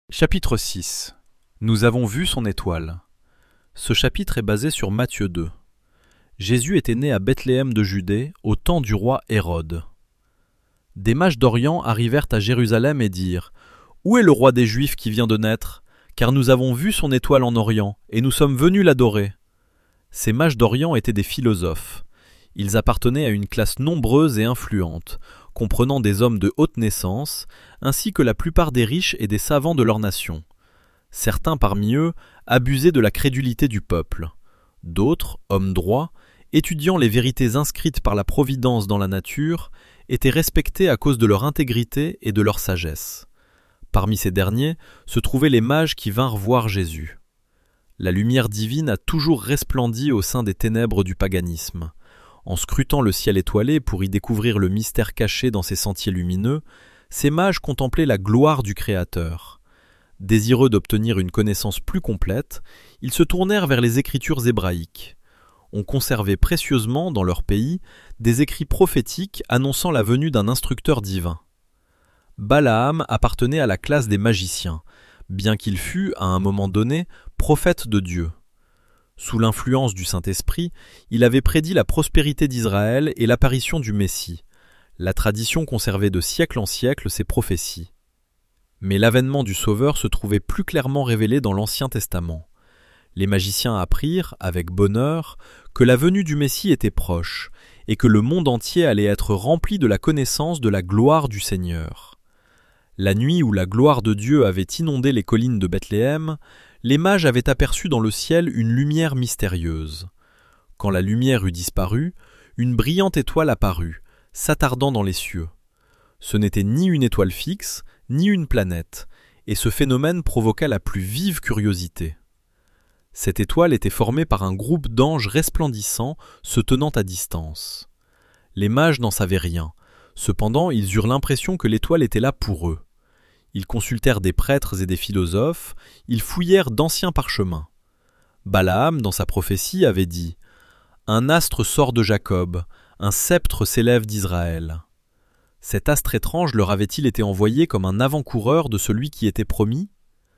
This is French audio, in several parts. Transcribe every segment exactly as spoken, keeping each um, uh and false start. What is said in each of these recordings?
Chapitre six. Nous avons vu son étoile. Ce chapitre est basé sur Matthieu deux. Jésus était né à Bethléem de Judée, au temps du roi Hérode. Des mages d'Orient arrivèrent à Jérusalem et dirent « Où est le roi des Juifs qui vient de naître ? Car nous avons vu son étoile en Orient, et nous sommes venus l'adorer. » Ces mages d'Orient étaient des philosophes. Ils appartenaient à une classe nombreuse et influente, comprenant des hommes de haute naissance, ainsi que la plupart des riches et des savants de leur nation. Certains parmi eux abusaient de la crédulité du peuple. D'autres, hommes droits, étudiant les vérités inscrites par la providence dans la nature, étaient respectés à cause de leur intégrité et de leur sagesse. Parmi ces derniers se trouvaient les mages qui vinrent voir Jésus. La lumière divine a toujours resplendi au sein des ténèbres du paganisme. En scrutant le ciel étoilé pour y découvrir le mystère caché dans ces sentiers lumineux, ces mages contemplaient la gloire du Créateur. Désireux d'obtenir une connaissance plus complète, ils se tournèrent vers les écritures hébraïques. On conservait précieusement, dans leur pays, des écrits prophétiques annonçant la venue d'un instructeur divin. Balaam appartenait à la classe des magiciens, bien qu'il fût, à un moment donné, prophète de Dieu. Sous l'influence du Saint-Esprit, il avait prédit la prospérité d'Israël et l'apparition du Messie. La tradition conservait de siècle en siècle ces prophéties. Mais l'avènement du Sauveur se trouvait plus clairement révélé dans l'Ancien Testament. Les magiciens apprirent, avec bonheur, que la venue du Messie était proche, et que le monde entier allait être rempli de la connaissance de la gloire du Seigneur. La nuit où la gloire de Dieu avait inondé les collines de Bethléem, les mages avaient aperçu dans le ciel une lumière mystérieuse. Quand la lumière eut disparu, une brillante étoile apparut, s'attardant dans les cieux. Ce n'était ni une étoile fixe, ni une planète, et ce phénomène provoqua la plus vive curiosité. Cette étoile était formée par un groupe d'anges resplendissants se tenant à distance. Les mages n'en savaient rien, cependant ils eurent l'impression que l'étoile était là pour eux. Ils consultèrent des prêtres et des philosophes, ils fouillèrent d'anciens parchemins. Balaam, dans sa prophétie, avait dit « Un astre sort de Jacob, un sceptre s'élève d'Israël. » Cet astre étrange leur avait-il été envoyé comme un avant-coureur de celui qui était promis ?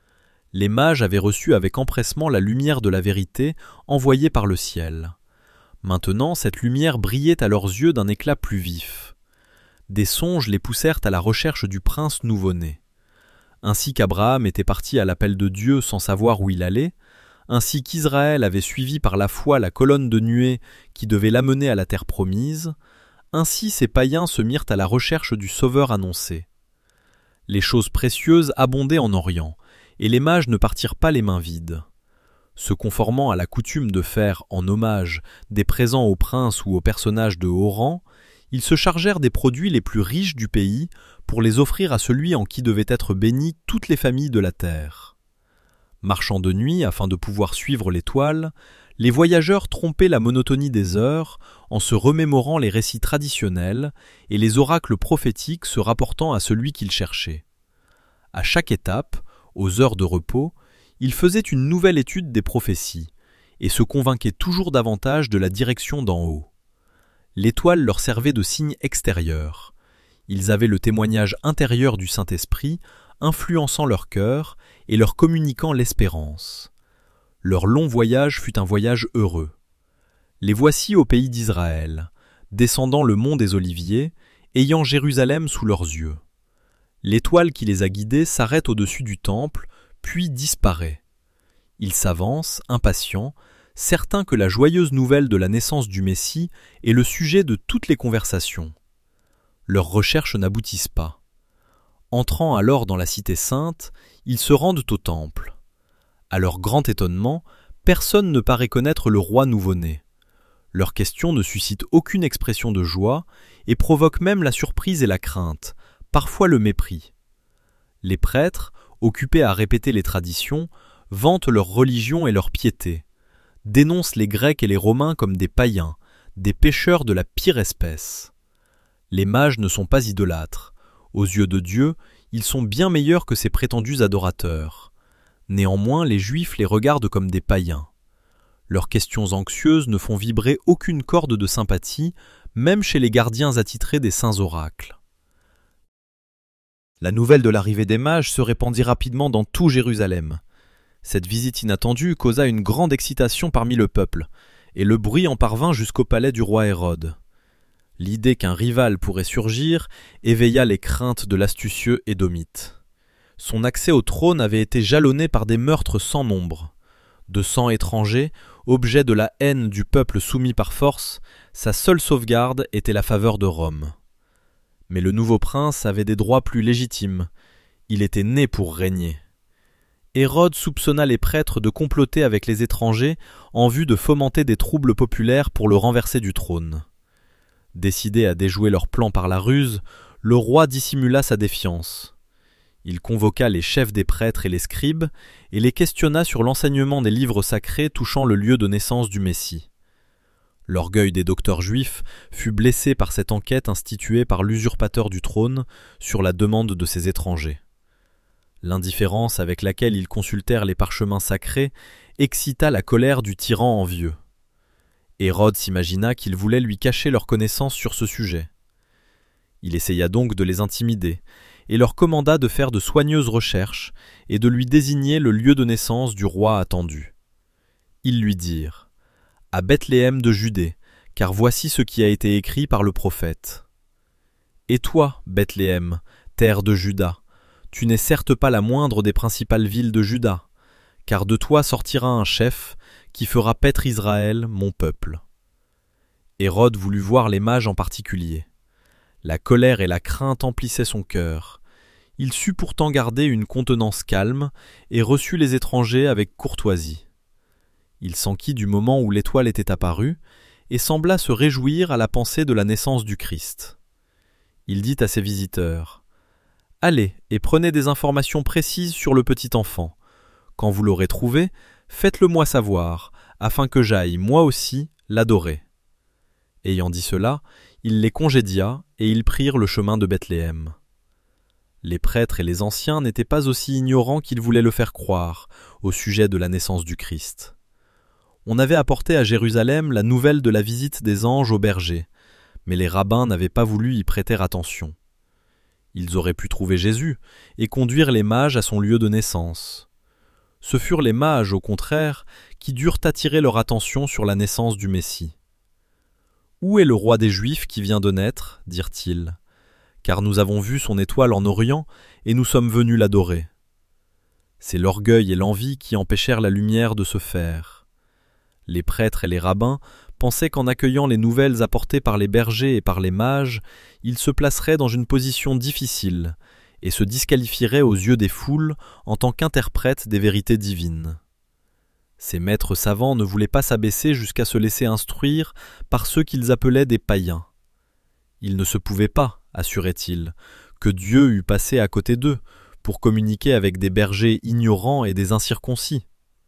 Les mages avaient reçu avec empressement la lumière de la vérité envoyée par le ciel. Maintenant, cette lumière brillait à leurs yeux d'un éclat plus vif. Des songes les poussèrent à la recherche du prince nouveau-né. Ainsi qu'Abraham était parti à l'appel de Dieu sans savoir où il allait, ainsi qu'Israël avait suivi par la foi la colonne de nuée qui devait l'amener à la terre promise, ainsi ces païens se mirent à la recherche du Sauveur annoncé. Les choses précieuses abondaient en Orient, et les mages ne partirent pas les mains vides. Se conformant à la coutume de faire, en hommage, des présents aux princes ou aux personnages de haut rang, ils se chargèrent des produits les plus riches du pays pour les offrir à celui en qui devaient être bénies toutes les familles de la terre. Marchant de nuit afin de pouvoir suivre l'étoile, les voyageurs trompaient la monotonie des heures en se remémorant les récits traditionnels et les oracles prophétiques se rapportant à celui qu'ils cherchaient. À chaque étape, aux heures de repos, ils faisaient une nouvelle étude des prophéties et se convainquaient toujours davantage de la direction d'en haut. L'étoile leur servait de signe extérieur. Ils avaient le témoignage intérieur du Saint-Esprit, influençant leur cœur et leur communiquant l'espérance. Leur long voyage fut un voyage heureux. Les voici au pays d'Israël, descendant le mont des Oliviers, ayant Jérusalem sous leurs yeux. L'étoile qui les a guidés s'arrête au-dessus du temple, puis disparaît. Ils s'avancent, impatients, certains que la joyeuse nouvelle de la naissance du Messie est le sujet de toutes les conversations. Leurs recherches n'aboutissent pas. Entrant alors dans la cité sainte, ils se rendent au temple. À leur grand étonnement, personne ne paraît connaître le roi nouveau-né. Leurs questions ne suscitent aucune expression de joie et provoquent même la surprise et la crainte, parfois le mépris. Les prêtres, occupés à répéter les traditions, vantent leur religion et leur piété, dénoncent les Grecs et les Romains comme des païens, des pécheurs de la pire espèce. Les mages ne sont pas idolâtres. Aux yeux de Dieu, ils sont bien meilleurs que ces prétendus adorateurs. Néanmoins, les Juifs les regardent comme des païens. Leurs questions anxieuses ne font vibrer aucune corde de sympathie, même chez les gardiens attitrés des saints oracles. La nouvelle de l'arrivée des mages se répandit rapidement dans tout Jérusalem. Cette visite inattendue causa une grande excitation parmi le peuple, et le bruit en parvint jusqu'au palais du roi Hérode. L'idée qu'un rival pourrait surgir éveilla les craintes de l'astucieux Édomite. Son accès au trône avait été jalonné par des meurtres sans nombre. De sang étranger, objet de la haine du peuple soumis par force, sa seule sauvegarde était la faveur de Rome. Mais le nouveau prince avait des droits plus légitimes. Il était né pour régner. Hérode soupçonna les prêtres de comploter avec les étrangers en vue de fomenter des troubles populaires pour le renverser du trône. Décidé à déjouer leur plan par la ruse, le roi dissimula sa défiance. Il convoqua les chefs des prêtres et les scribes et les questionna sur l'enseignement des livres sacrés touchant le lieu de naissance du Messie. L'orgueil des docteurs juifs fut blessé par cette enquête instituée par l'usurpateur du trône sur la demande de ces étrangers. L'indifférence avec laquelle ils consultèrent les parchemins sacrés excita la colère du tyran envieux. Hérode s'imagina qu'ils voulaient lui cacher leur connaissance sur ce sujet. Il essaya donc de les intimider et leur commanda de faire de soigneuses recherches et de lui désigner le lieu de naissance du roi attendu. Ils lui dirent « À Bethléem de Judée, car voici ce qui a été écrit par le prophète. Et toi, Bethléem, terre de Juda, tu n'es certes pas la moindre des principales villes de Juda, car de toi sortira un chef qui fera paître Israël, mon peuple. » Hérode voulut voir les mages en particulier. La colère et la crainte emplissaient son cœur. Il sut pourtant garder une contenance calme et reçut les étrangers avec courtoisie. Il s'enquit du moment où l'étoile était apparue et sembla se réjouir à la pensée de la naissance du Christ. Il dit à ses visiteurs « Allez et prenez des informations précises sur le petit enfant. Quand vous l'aurez trouvé, faites-le moi savoir, afin que j'aille, moi aussi, l'adorer. » Ayant dit cela, il les congédia et ils prirent le chemin de Bethléem. Les prêtres et les anciens n'étaient pas aussi ignorants qu'ils voulaient le faire croire au sujet de la naissance du Christ. On avait apporté à Jérusalem la nouvelle de la visite des anges aux bergers, mais les rabbins n'avaient pas voulu y prêter attention. Ils auraient pu trouver Jésus et conduire les mages à son lieu de naissance. Ce furent les mages, au contraire, qui durent attirer leur attention sur la naissance du Messie. « Où est le roi des Juifs qui vient de naître ?» dirent-ils. « Car nous avons vu son étoile en Orient et nous sommes venus l'adorer. » C'est l'orgueil et l'envie qui empêchèrent la lumière de se faire. Les prêtres et les rabbins pensaient qu'en accueillant les nouvelles apportées par les bergers et par les mages, ils se placeraient dans une position difficile et se disqualifieraient aux yeux des foules en tant qu'interprètes des vérités divines. Ces maîtres savants ne voulaient pas s'abaisser jusqu'à se laisser instruire par ceux qu'ils appelaient des païens. Il ne se pouvait pas, assuraient-ils, que Dieu eût passé à côté d'eux pour communiquer avec des bergers ignorants et des incirconcis.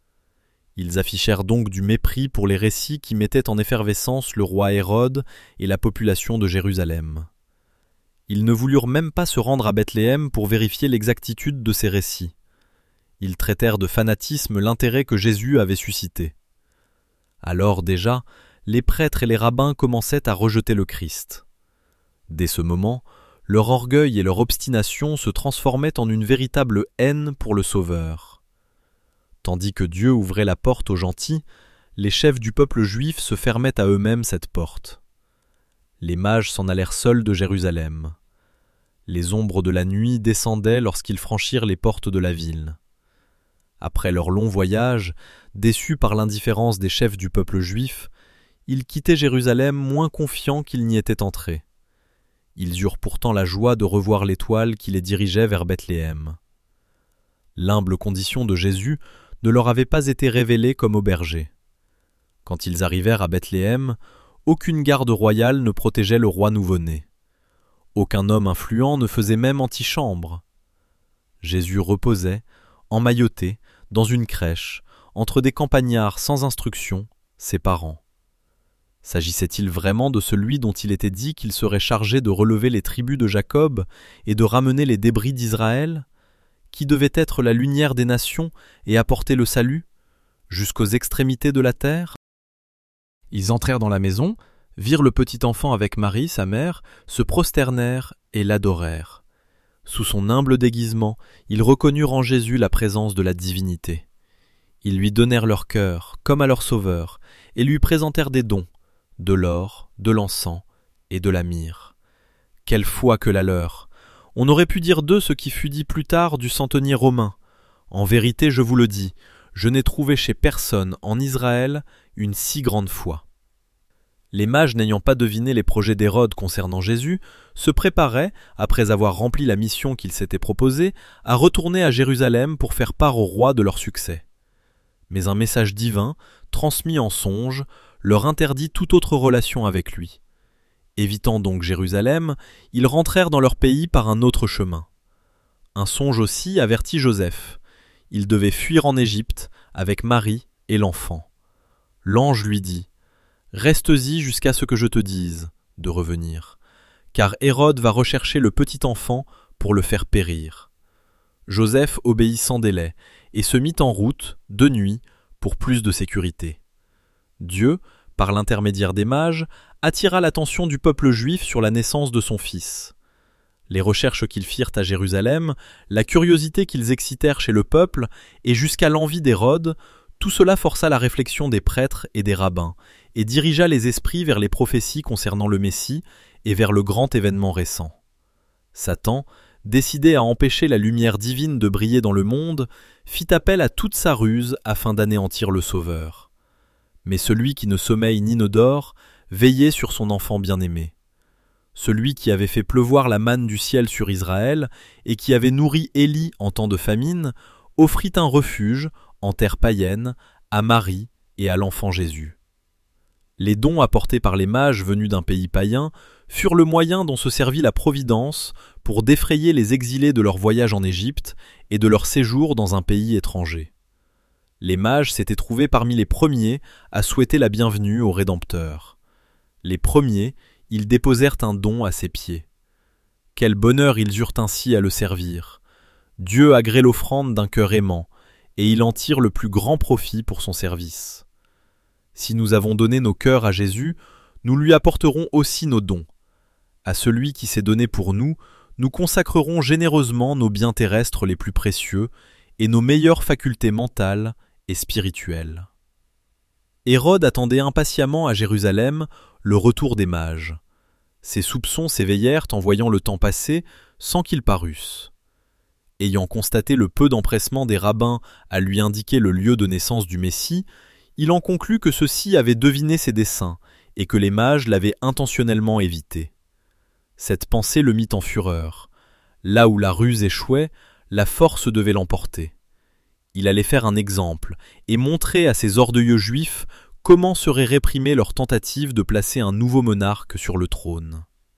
Ils affichèrent donc du mépris pour les récits qui mettaient en effervescence le roi Hérode et la population de Jérusalem. Ils ne voulurent même pas se rendre à Bethléem pour vérifier l'exactitude de ces récits. Ils traitèrent de fanatisme l'intérêt que Jésus avait suscité. Alors déjà, les prêtres et les rabbins commençaient à rejeter le Christ. Dès ce moment, leur orgueil et leur obstination se transformaient en une véritable haine pour le Sauveur. Tandis que Dieu ouvrait la porte aux gentils, les chefs du peuple juif se fermaient à eux-mêmes cette porte. Les mages s'en allèrent seuls de Jérusalem. Les ombres de la nuit descendaient lorsqu'ils franchirent les portes de la ville. Après leur long voyage, déçus par l'indifférence des chefs du peuple juif, ils quittaient Jérusalem moins confiants qu'ils n'y étaient entrés. Ils eurent pourtant la joie de revoir l'étoile qui les dirigeait vers Bethléem. L'humble condition de Jésus ne leur avait pas été révélée comme aux bergers. Quand ils arrivèrent à Bethléem, aucune garde royale ne protégeait le roi nouveau-né. Aucun homme influent ne faisait même antichambre. Jésus reposait, emmailloté, dans une crèche, entre des campagnards sans instruction, ses parents. S'agissait-il vraiment de celui dont il était dit qu'il serait chargé de relever les tribus de Jacob et de ramener les débris d'Israël, qui devait être la lumière des nations et apporter le salut, jusqu'aux extrémités de la terre? Ils entrèrent dans la maison, virent le petit enfant avec Marie, sa mère, se prosternèrent et l'adorèrent. Sous son humble déguisement, ils reconnurent en Jésus la présence de la divinité. Ils lui donnèrent leur cœur, comme à leur Sauveur, et lui présentèrent des dons, de l'or, de l'encens et de la myrrhe. Quelle foi que la leur! On aurait pu dire d'eux ce qui fut dit plus tard du centenier romain. En vérité, je vous le dis, je n'ai trouvé chez personne en Israël une si grande foi. Les mages, n'ayant pas deviné les projets d'Hérode concernant Jésus, se préparaient, après avoir rempli la mission qu'ils s'étaient proposée, à retourner à Jérusalem pour faire part au roi de leur succès. Mais un message divin, transmis en songe, leur interdit toute autre relation avec lui. Évitant donc Jérusalem, ils rentrèrent dans leur pays par un autre chemin. Un songe aussi avertit Joseph. Il devait fuir en Égypte avec Marie et l'enfant. L'ange lui dit « Reste-y jusqu'à ce que je te dise de revenir, car Hérode va rechercher le petit enfant pour le faire périr. » Joseph obéit sans délai et se mit en route, de nuit, pour plus de sécurité. Dieu, par l'intermédiaire des mages, attira l'attention du peuple juif sur la naissance de son fils. Les recherches qu'ils firent à Jérusalem, la curiosité qu'ils excitèrent chez le peuple, et jusqu'à l'envie d'Hérode, tout cela força la réflexion des prêtres et des rabbins, et dirigea les esprits vers les prophéties concernant le Messie et vers le grand événement récent. Satan, décidé à empêcher la lumière divine de briller dans le monde, fit appel à toute sa ruse afin d'anéantir le Sauveur. Mais celui qui ne sommeille ni ne dort veillait sur son enfant bien-aimé. Celui qui avait fait pleuvoir la manne du ciel sur Israël et qui avait nourri Élie en temps de famine, offrit un refuge, en terre païenne, à Marie et à l'enfant Jésus. Les dons apportés par les mages venus d'un pays païen furent le moyen dont se servit la Providence pour défrayer les exilés de leur voyage en Égypte et de leur séjour dans un pays étranger. Les mages s'étaient trouvés parmi les premiers à souhaiter la bienvenue au Rédempteur. Les premiers, ils déposèrent un don à ses pieds. Quel bonheur ils eurent ainsi à le servir. Dieu agrée l'offrande d'un cœur aimant, et il en tire le plus grand profit pour son service. Si nous avons donné nos cœurs à Jésus, nous lui apporterons aussi nos dons. À celui qui s'est donné pour nous, nous consacrerons généreusement nos biens terrestres les plus précieux et nos meilleures facultés mentales et spirituelles. Hérode attendait impatiemment à Jérusalem le retour des mages. Ses soupçons s'éveillèrent en voyant le temps passer sans qu'ils parussent. Ayant constaté le peu d'empressement des rabbins à lui indiquer le lieu de naissance du Messie, il en conclut que ceux-ci avaient deviné ses desseins et que les mages l'avaient intentionnellement évité. Cette pensée le mit en fureur. Là où la ruse échouait, la force devait l'emporter. Il allait faire un exemple et montrer à ces orgueilleux juifs comment serait réprimée leur tentative de placer un nouveau monarque sur le trône.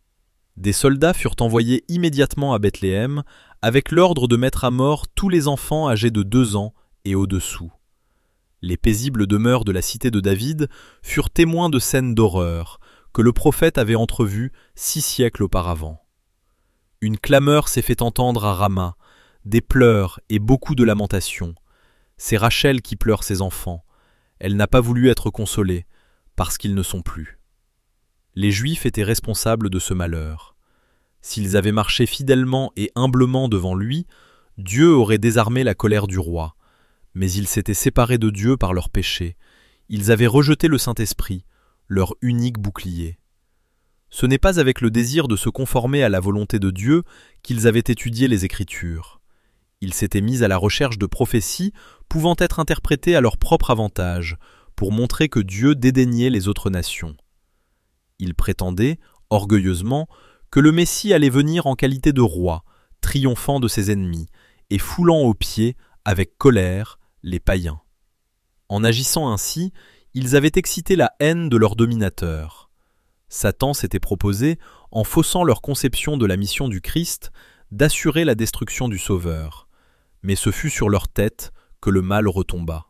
Des soldats furent envoyés immédiatement à Bethléem avec l'ordre de mettre à mort tous les enfants âgés de deux ans et au-dessous. Les paisibles demeures de la cité de David furent témoins de scènes d'horreur que le prophète avait entrevues six siècles auparavant. Une clameur s'est fait entendre à Rama, des pleurs et beaucoup de lamentations. C'est Rachel qui pleure ses enfants. Elle n'a pas voulu être consolée, parce qu'ils ne sont plus. Les Juifs étaient responsables de ce malheur. S'ils avaient marché fidèlement et humblement devant lui, Dieu aurait désarmé la colère du roi. Mais ils s'étaient séparés de Dieu par leurs péchés. Ils avaient rejeté le Saint-Esprit, leur unique bouclier. Ce n'est pas avec le désir de se conformer à la volonté de Dieu qu'ils avaient étudié les Écritures. Ils s'étaient mis à la recherche de prophéties pouvant être interprétées à leur propre avantage, pour montrer que Dieu dédaignait les autres nations. Ils prétendaient, orgueilleusement, que le Messie allait venir en qualité de roi, triomphant de ses ennemis, et foulant aux pieds, avec colère, les païens. En agissant ainsi, ils avaient excité la haine de leur dominateur. Satan s'était proposé, en faussant leur conception de la mission du Christ, d'assurer la destruction du Sauveur. Mais ce fut sur leur tête que le mal retomba.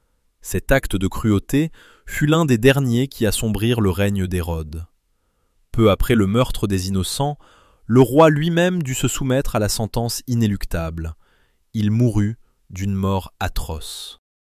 Cet acte de cruauté fut l'un des derniers qui assombrirent le règne d'Hérode. Peu après le meurtre des innocents, le roi lui-même dut se soumettre à la sentence inéluctable. Il mourut d'une mort atroce.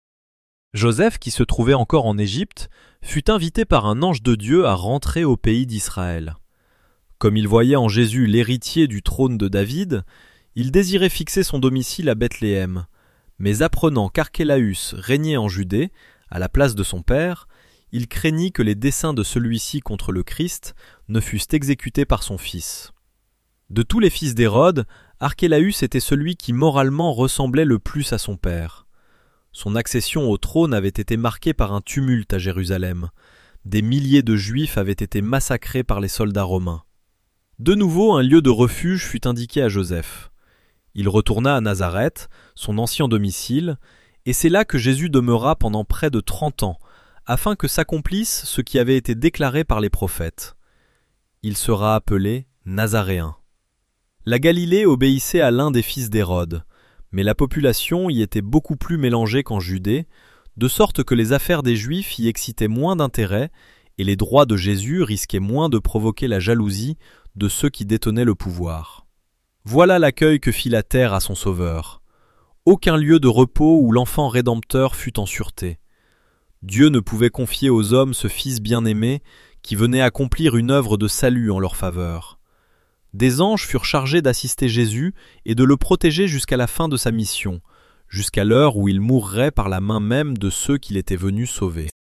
Joseph, qui se trouvait encore en Égypte, fut invité par un ange de Dieu à rentrer au pays d'Israël. Comme il voyait en Jésus l'héritier du trône de David, il désirait fixer son domicile à Bethléem. Mais apprenant qu'Archélaüs régnait en Judée, à la place de son père, il craignit que les desseins de celui-ci contre le Christ ne fussent exécutés par son fils. De tous les fils d'Hérode, Archélaüs était celui qui moralement ressemblait le plus à son père. Son accession au trône avait été marquée par un tumulte à Jérusalem. Des milliers de Juifs avaient été massacrés par les soldats romains. De nouveau, un lieu de refuge fut indiqué à Joseph. Il retourna à Nazareth, son ancien domicile, et c'est là que Jésus demeura pendant près de trente ans, afin que s'accomplisse ce qui avait été déclaré par les prophètes. Il sera appelé Nazaréen. La Galilée obéissait à l'un des fils d'Hérode, mais la population y était beaucoup plus mélangée qu'en Judée, de sorte que les affaires des Juifs y excitaient moins d'intérêt et les droits de Jésus risquaient moins de provoquer la jalousie de ceux qui détenaient le pouvoir. Voilà l'accueil que fit la terre à son Sauveur. Aucun lieu de repos où l'enfant rédempteur fut en sûreté. Dieu ne pouvait confier aux hommes ce Fils bien-aimé qui venait accomplir une œuvre de salut en leur faveur. Des anges furent chargés d'assister Jésus et de le protéger jusqu'à la fin de sa mission, jusqu'à l'heure où il mourrait par la main même de ceux qu'il était venu sauver.